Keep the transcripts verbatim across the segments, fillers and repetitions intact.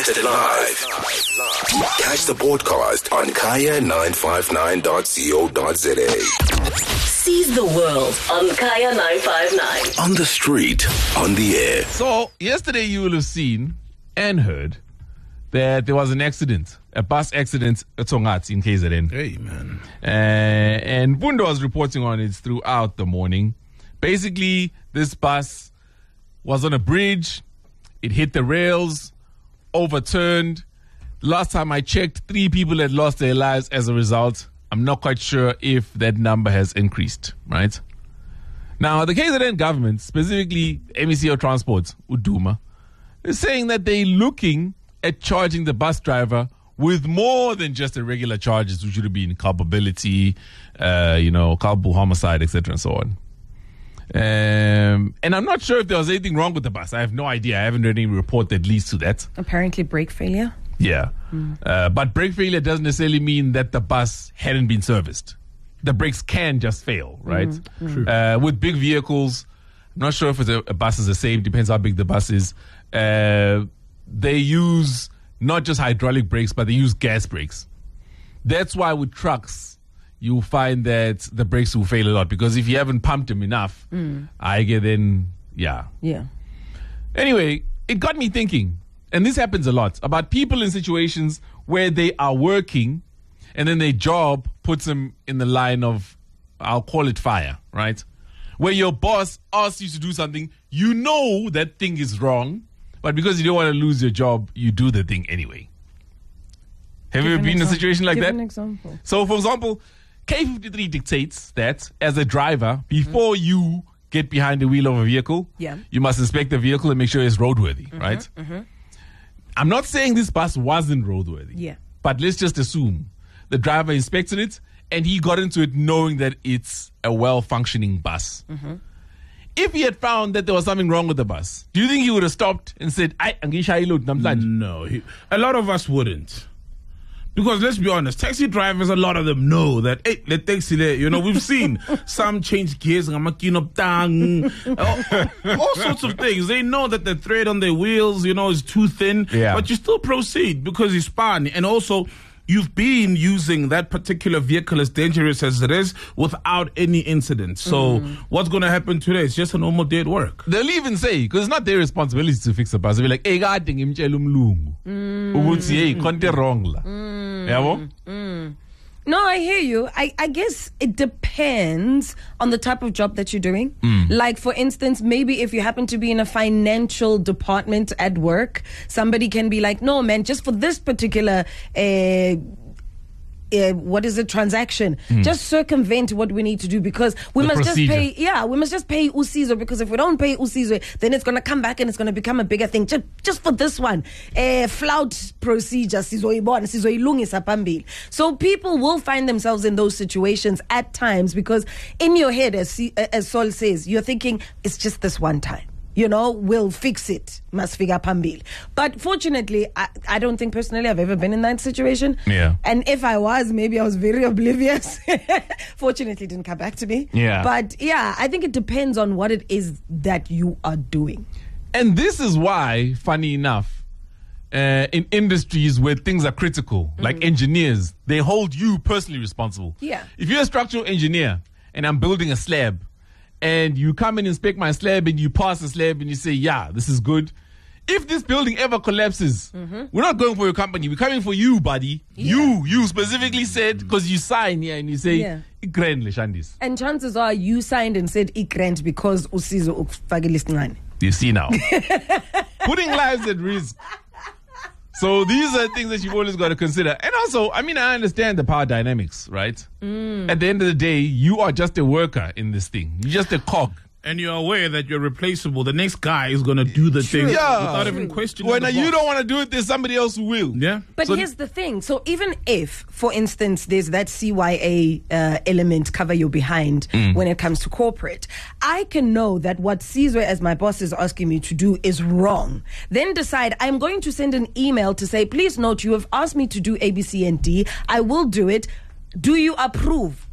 Broadcasted live. Catch the podcast on kaya nine five nine dot co dot za. Seize the world on Kaya nine five nine. On the street, on the air. So, yesterday you will have seen and heard that there was an accident, a bus accident at Tongaat in K Z N. Hey, man. Uh, and Pundo was reporting on it throughout the morning. Basically, this bus was on a bridge. It hit the rails, overturned. Last time I checked, three people had lost their lives as a result. I'm not quite sure if that number has increased, right? Now, the K Z N government, specifically M E C O Transport, Uduma, is saying that they're looking at charging the bus driver with more than just the regular charges, which would be culpability, uh, you know, culpable homicide, et cetera, and so on. Um, and I'm not sure if there was anything wrong with the bus. I have no idea. I haven't read any report that leads to that. Apparently brake failure. Yeah. Mm. Uh, but brake failure doesn't necessarily mean that the bus hadn't been serviced. The brakes can just fail, right? Mm. True. Uh, with big vehicles, I'm not sure if it's a, a bus is the same. Depends how big the bus is. Uh, they use not just hydraulic brakes, but they use gas brakes. That's why with trucks, you'll find that the brakes will fail a lot, because if you haven't pumped them enough, mm. I get then, yeah. Yeah. Anyway, it got me thinking, and this happens a lot, about people in situations where they are working and then their job puts them in the line of, I'll call it fire, right? Where your boss asks you to do something, you know that thing is wrong, but because you don't want to lose your job, you do the thing anyway. Have Give you ever been in a situation like Give that? An example. So, for example, K fifty-three dictates that as a driver, before mm-hmm. you get behind the wheel of a vehicle, yeah. you must inspect the vehicle and make sure it's roadworthy, mm-hmm, right? Mm-hmm. I'm not saying this bus wasn't roadworthy, yeah. but let's just assume the driver inspected it and he got into it knowing that it's a well-functioning bus. Mm-hmm. If he had found that there was something wrong with the bus, do you think he would have stopped and said, "I No, he, a lot of us wouldn't. Because let's be honest, taxi drivers, a lot of them know that, hey, let taxi there. You know, we've seen some change gears, all, all sorts of things. They know that the thread on their wheels, you know, is too thin, yeah. but you still proceed because it's fun. And also, you've been using that particular vehicle, as dangerous as it is, without any incident. So mm. what's going to happen today? It's just a normal day at work. They'll even say, because it's not their responsibility to fix the bus. They'll be like, hey, God, ngimtshela umlungu. Ukuthi, hey, konke wrong la. Yabo? Mm. No, I hear you. I, I guess it depends on the type of job that you're doing. Mm. Like, for instance, maybe if you happen to be in a financial department at work, somebody can be like, no, man, just for this particular... Uh, Uh, what is it, transaction, mm. just circumvent what we need to do, because we the must procedure. just pay, yeah, we must just pay Usizo, because if we don't pay Usizo, then it's going to come back and it's going to become a bigger thing. Just, just for this one, uh, flout procedure, sizoibona, sizoilungisa phambili. So people will find themselves in those situations at times, because in your head, as, as Sol says, you're thinking, it's just this one time. You know, we'll fix it. Masfiga Pambil. But fortunately, I, I don't think personally I've ever been in that situation. Yeah. And if I was, maybe I was very oblivious. Fortunately, it didn't come back to me. Yeah. But yeah, I think it depends on what it is that you are doing. And this is why, funny enough, uh, in industries where things are critical, mm. like engineers, they hold you personally responsible. Yeah. If you're a structural engineer and I'm building a slab, and you come and inspect my slab and you pass the slab and you say, yeah, this is good. If this building ever collapses, mm-hmm. we're not going for your company. We're coming for you, buddy. Yeah. You, you specifically said, because you sign here and you say, yeah. And chances are you signed and said Ikrent because Usizo ufakile. You see now. Putting lives at risk. So these are things that you've always got to consider. And also, I mean, I understand the power dynamics, right? Mm. At the end of the day, you are just a worker in this thing. You're just a cog. And you're aware that you're replaceable. The next guy is going to do the True. thing yeah. without even questioning When the you boss. don't want to do it, there's somebody else who will. Yeah. But so here's the thing. So even if, for instance, there's that C Y A uh, element, cover your behind, mm. when it comes to corporate, I can know that what Caesar, as my boss, is asking me to do is wrong. Then decide I'm going to send an email to say, please note, you have asked me to do A, B, C, and D. I will do it. Do you approve?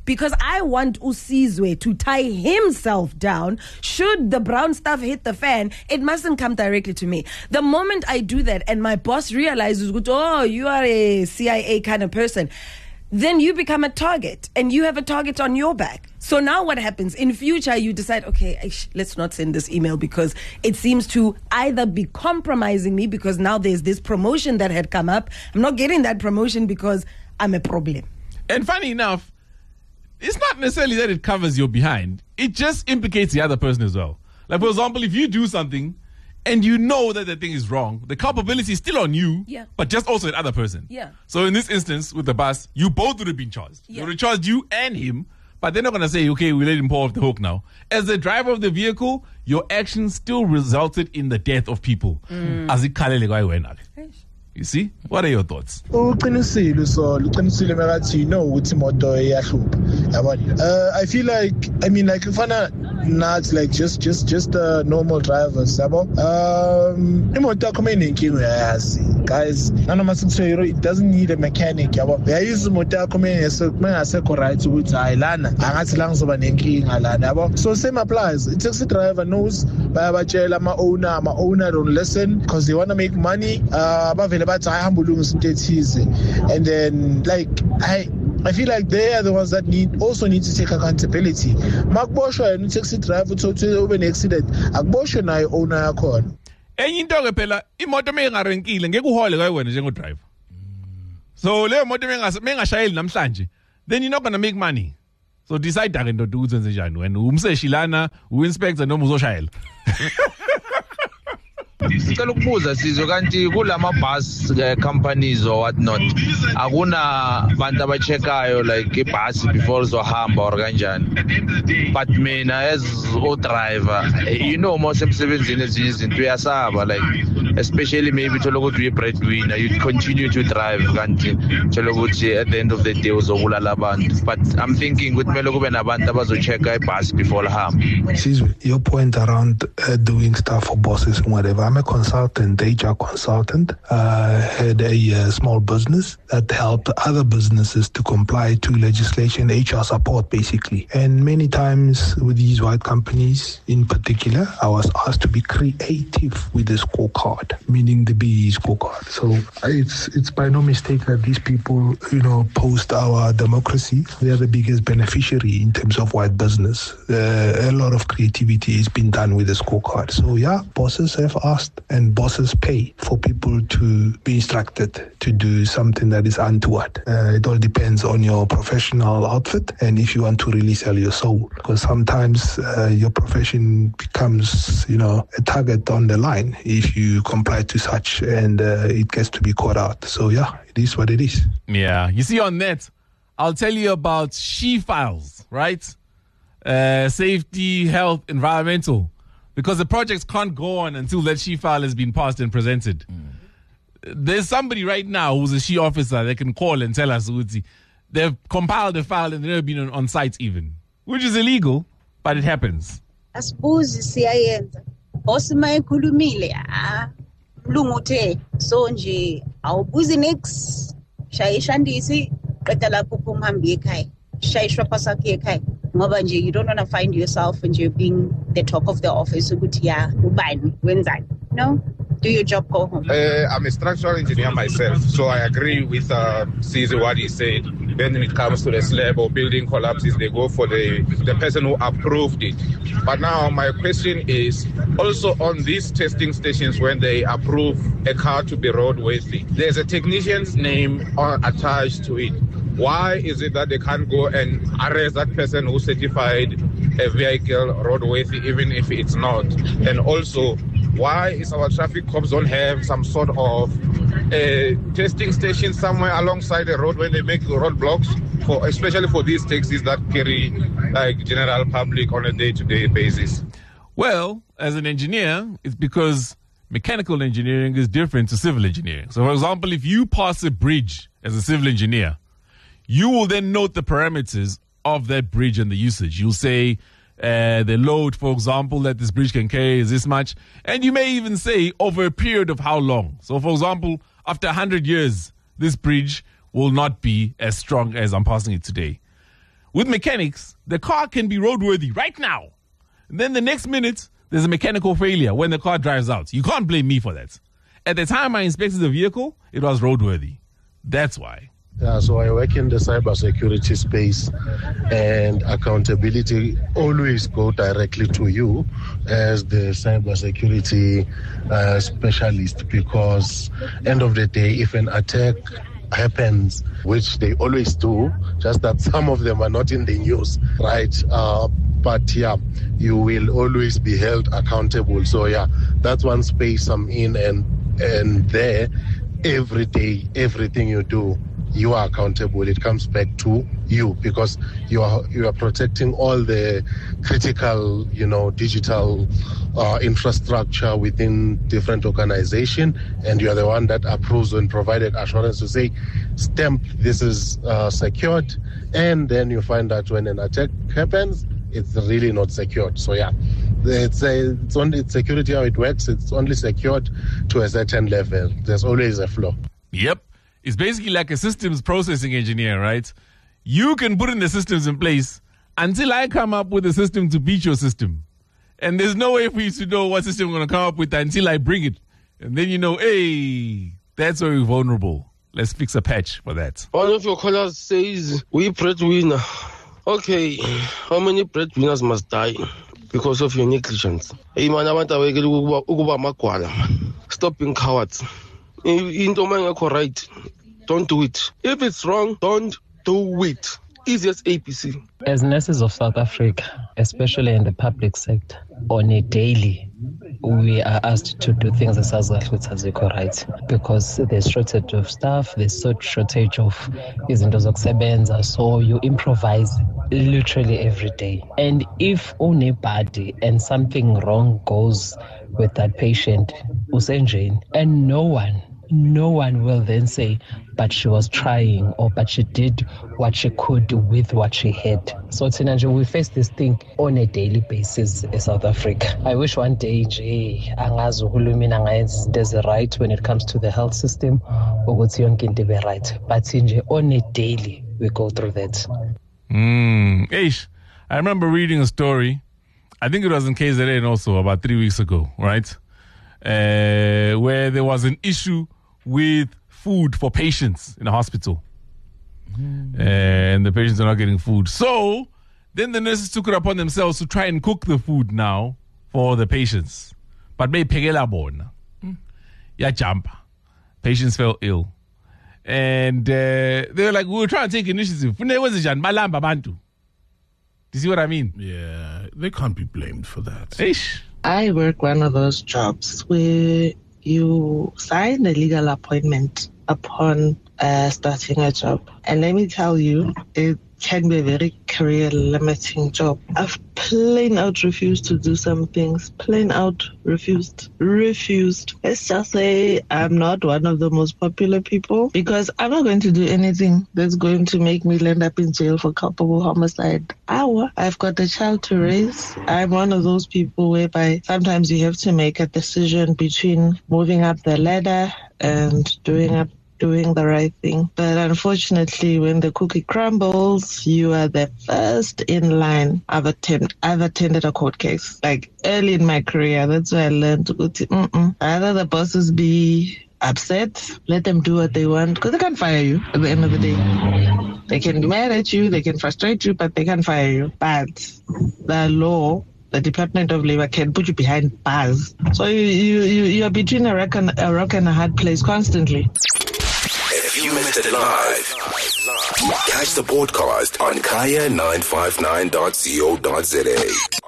because I want Usizwe to tie himself down. Should the brown stuff hit the fan, it mustn't come directly to me. The moment I do that and my boss realizes, oh, you are a C I A kind of person, then you become a target and you have a target on your back. So now what happens? In future, you decide, okay, ish, let's not send this email because it seems to either be compromising me because now there's this promotion that had come up. I'm not getting that promotion because I'm a problem. And funny enough, it's not necessarily that it covers your behind. It just implicates the other person as well. Like, for example, if you do something and you know that the thing is wrong, the culpability is still on you, yeah. but just also the other person. Yeah. So in this instance, with the bus, you both would have been charged. Yeah. They would have charged you and him, but they're not going to say, okay, we let him pull off the hook now. As the driver of the vehicle, your actions still resulted in the death of people. Mm. You see? What are your thoughts? Uqinisile so uqinisile makathi you know ukuthi imoto iyahlupha yabona. Uh, I feel like I mean like ufana not like just just just uh, normal drivers yabo. Um imoto yakho mayinenkinga uyayazi guys. Nanoma sikusho it doesn't need a mechanic yabo. Uyayiza imoto yakho mengasekho right ukuthi hayi lana angathi la ngizoba nenkinga lana yabo. So same applies. A taxi driver knows bayabatshela ama owner ama owner don't listen because they want to make money. Uh But I humble and then like I I feel like they are the ones that need also need to take accountability. Mark Bosho and taxi driver to to an accident. Akbosho na owner yakho. Enye into ke phela imoto mengarenkile ngeke uhole kayi wena njengo driver. So le moto mengashayeli namhlanje, then you're not going to make money. So decide ke ndoda ukuthi wenze njani wena umseshi lana uinspector noma uzoshayela. Sicela ukubuza sizwe kanti kulama bus companies or what not akuna bantu abachekayo like ibhasi before uzohamba or kanjani, but mina as a driver you know most emsebenzini ezinye izinto uyasaba like especially maybe thola ukuthi uyi breadwinner you continue to drive kanti thola ukuthi at the end of the day uzobulala abantu, but I'm thinking ukuthi kumele kube nabantu abazocheka ibhasi before uhamba. Sizwe, your point around uh, doing stuff for bosses and whatever, I'm a consultant, H R consultant, uh, had a uh, small business that helped other businesses to comply to legislation, H R support basically. And many times with these white companies in particular, I was asked to be creative with the scorecard, meaning the B E scorecard. So it's it's by no mistake that these people, you know, post our democracy. They are the biggest beneficiary in terms of white business. Uh, a lot of creativity has been done with the scorecard. So yeah, bosses have asked and bosses pay for people to be instructed to do something that is untoward. Uh, it all depends on your professional outfit and if you want to really sell your soul, because sometimes uh, your profession becomes, you know, a target on the line if you comply to such, and uh, it gets to be caught out. So yeah, it is what it is. Yeah, you see on net, I'll tell you about She Files, right? Uh, safety, health, environmental. Because the projects can't go on until that She File has been passed and presented. Mm. There's somebody right now who's a She officer that can call and tell us they've compiled the file and they've never been on, on site even, which is illegal, but it happens. Asibuzi siyayenza. Boss mayikhulumile ah mlungu uthe so nje awubuzi nix shayisha ndisi qeda lapho kumhambi ekhaya shayishwa pasakhe ekhaya ngoba nje you don't want to find yourself and you're being the top of the office ukuthi ya ubani wenzani. No, do your job, go home. Uh, I'm a structural engineer myself, so I agree with uh, Caesar what he said. Then when it comes to the slab or building collapses, they go for the, the person who approved it. But now my question is, also on these testing stations when they approve a car to be roadworthy, there's a technician's name on, attached to it. Why is it that they can't go and arrest that person who certified a vehicle roadworthy even if it's not? And also, why is our traffic cops don't have some sort of a testing station somewhere alongside the road when they make roadblocks, for especially for these taxis that carry like general public on a day-to-day basis? Well, as an engineer, it's because mechanical engineering is different to civil engineering. So, for example, if you pass a bridge as a civil engineer, you will then note the parameters of that bridge and the usage. You'll say uh, the load, for example, that this bridge can carry is this much. And you may even say over a period of how long. So, for example, after one hundred years, this bridge will not be as strong as I'm passing it today. With mechanics, the car can be roadworthy right now. And then the next minute, there's a mechanical failure when the car drives out. You can't blame me for that. At the time I inspected the vehicle, it was roadworthy. That's why. Yeah, so I work in the cybersecurity space, and accountability always go directly to you as the cybersecurity uh, specialist, because end of the day, if an attack happens, which they always do, just that some of them are not in the news, right? Uh, but yeah, you will always be held accountable. So yeah, that's one space I'm in, and and there, every day, everything you do, you are accountable. It comes back to you, because you are you are protecting all the critical, you know, digital uh, infrastructure within different organization, and you are the one that approves and provided assurance to say, stamp, this is uh, secured, and then you find that when an attack happens, it's really not secured. So yeah, it's a, it's only it's security how it works. It's only secured to a certain level. There's always a flaw. Yep. It's basically like a systems processing engineer, right? You can put in the systems in place until I come up with a system to beat your system. And there's no way for you to know what system I'm going to come up with until I bring it. And then you know, hey, that's where we're vulnerable. Let's fix a patch for that. One of your callers says, we breadwinner. Okay, how many breadwinners must die because of your negligence? Hey man, I want to stop being cowards. Into my right, don't do it. If it's wrong, don't do it. Easiest A B C. As nurses of South Africa, especially in the public sector, on a daily, we are asked to do things as Aziko right, because there's shortage of staff, there's such shortage of izinto zokusebenza, so you improvise literally every day. And if anybody and something wrong goes with that patient, usenjeni, and no one No one will then say, but she was trying, or but she did what she could with what she had. So Tinanje, we face this thing on a daily basis in South Africa. I wish one day nje angazi uhulumeni angayenza izinto ezi right when it comes to the health system, ukuthi yonke into ibe right. But nje on a daily we go through that. Mm. Eish, I remember reading a story. I think it was in K Z N also about three weeks ago, right? Uh, where there was an issue with food for patients in a hospital. Mm. And the patients are not getting food. So then the nurses took it upon themselves to try and cook the food now for the patients. But may pegela bona. Ya jump. Patients fell ill. And uh, they were like, we were trying to take initiative. Do you see what I mean? Yeah, they can't be blamed for that. Ish. I work one of those jobs where you sign a legal appointment upon uh, starting a job. And let me tell you, it can be a very career-limiting job. I've plain out refused to do some things. Plain out refused. Refused. Let's just say I'm not one of the most popular people, because I'm not going to do anything that's going to make me land up in jail for culpable homicide. Ow, I've got a child to raise. I'm one of those people whereby sometimes you have to make a decision between moving up the ladder and doing up doing the right thing. But unfortunately, when the cookie crumbles, you are the first in line. I've attended, I've attended a court case. Like early in my career, that's where I learned to go to, mm-mm. Either the bosses be upset, let them do what they want, because they can't fire you at the end of the day. They can be mad at you, they can frustrate you, but they can't fire you. But the law, the Department of Labor can put you behind bars. So you, you, you, you are between a rock, and, a rock and a hard place constantly. If you missed it live, catch the podcast on kaya nine five nine dot co dot za.